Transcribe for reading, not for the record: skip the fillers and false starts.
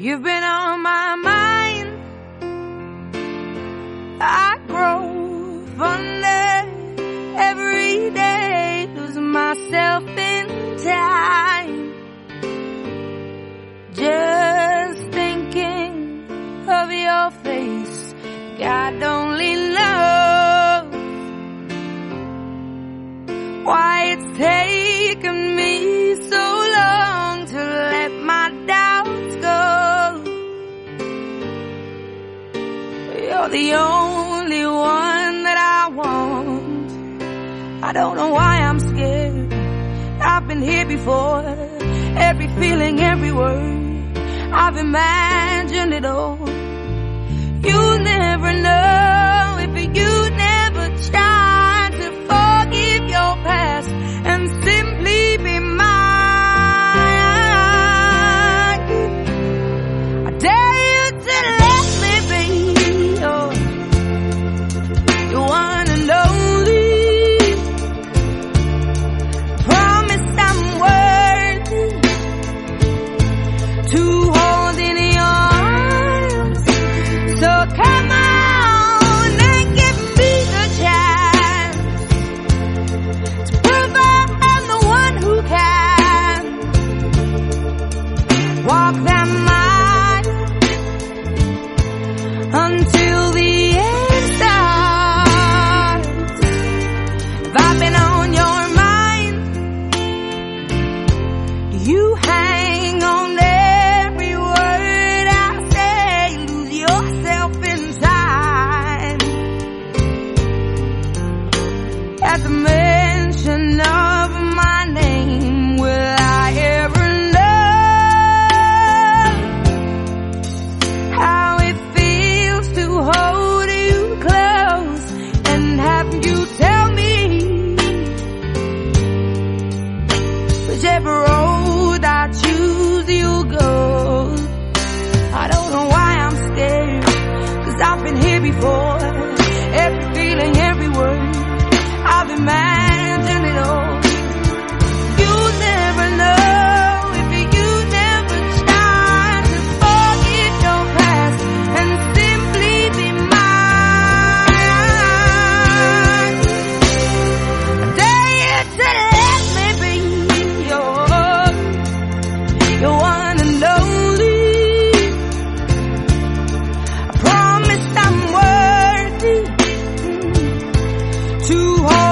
You've been on my mind. I grow fonder every day, lose myself in time, just thinking of your face. God only knows why it's taken me so long to let my doubts go. You're the only one that I want. I don't know why I'm scared. I've been here before. Every feeling, every word, I've imagined it all. You'll never know if you never try to forgive your past and simply be mine. I dare you to let me be your one and only. Promise I'm worthy to hold in your arms. So come on and give me the chance to prove I'm the one who can walk that mile until the end starts. If I've been on your mind, do you hang on every word I say? Lose yourself in time at the mention of my name. Will I ever know how it feels to hold you close and have you tell me whichever road I choose you'll go? I don't know why I'm scared, 'cause I've been here before. Every feeling, every word, I've imagined it all. You'll never know if you never try to forget your past and simply be mine. I dare you to let me be your one and only. I promise I'm worthy to hold